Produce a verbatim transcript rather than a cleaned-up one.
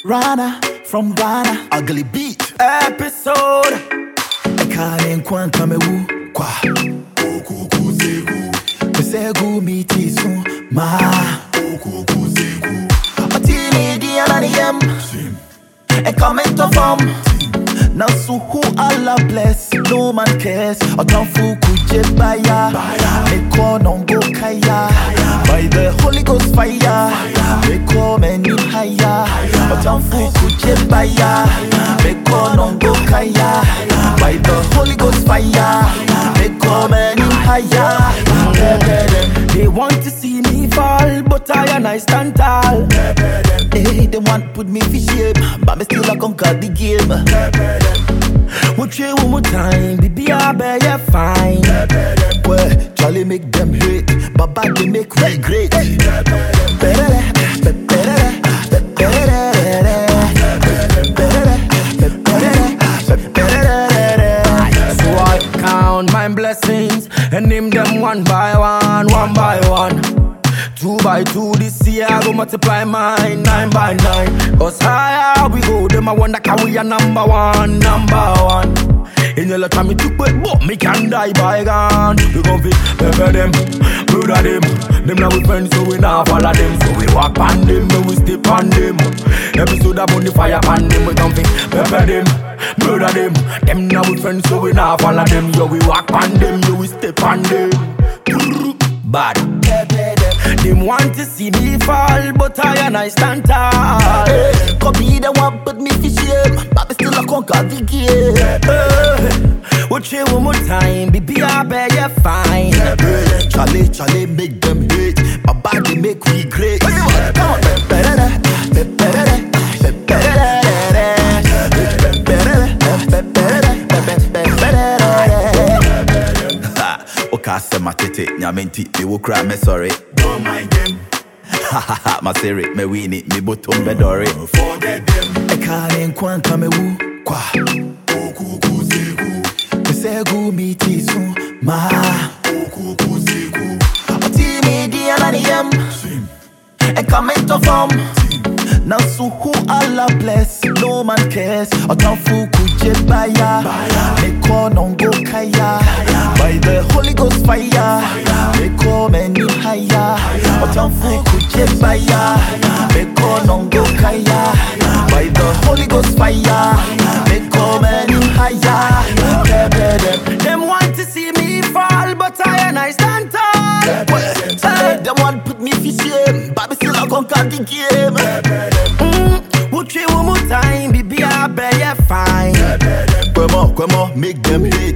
Rana from Ghana, ugly beat episode. Ekanen kwanta mewu kwa okuku zegu mesegu mitisu ma okuku zegu atini diananiem and coming to from now so who Allah bless no man cares otanfu kuje baya me call non go kaya by the Holy Ghost fire me call many higher otanfu kuje baya me call non go kaya by the Holy Ghost fire me call many higher. They want to see me fall but I and I stand tall. Hey, they want to put me for shame but me still I conquer the game. What you one more time, baby, I bet you're fine. Well, Charlie make them hate, but bad they make me great. So I count my blessings and name them one by one, one by one. Two by two this year, I go multiply mine nine by nine. Cause higher we go, them I wonder can we a number one, number one. In the time me took but but me can die by gun. We gon' fit pepper them, murder them. Them now we friends so we now follow them. So we walk on them, and we step on them. Episode of on the fire on them, we gon' fit pepper them, murder them. Them now we friends so we now follow them. Yo we walk on them, yo we step on them. Bad. Them want to see me fall, but I and I stand tall. Hey, could be the one put me for shame, but me still I conquer the game. Hey, what you one more time, baby, I bet you're fine. Hey, Charlie, Charlie, make them hate, my body make me great. Come on, Okase matete, nyamenti, me wo cry me sorry. Don't mind them. Ha ha ha, my siri, me wini, me bottom bedore. Forget them. Ekanen kwanta me wu kwa okuku zegu mesegu mitisu ma okuku zegu atimi diananiem and coming to from now so who Allah bless no man cares otanfu kuje baya me call non go kaya by the Holy Ghost fire me call many higher otanfu kuje baya me call non go kaya by the Holy Ghost fire me call many higher. Them want to see me fall but I and I stand tall. Them want put me for shame but me still I conquer the game. Mm, would you one more time, baby, I bet you're fine. Come on, come on, make them hate.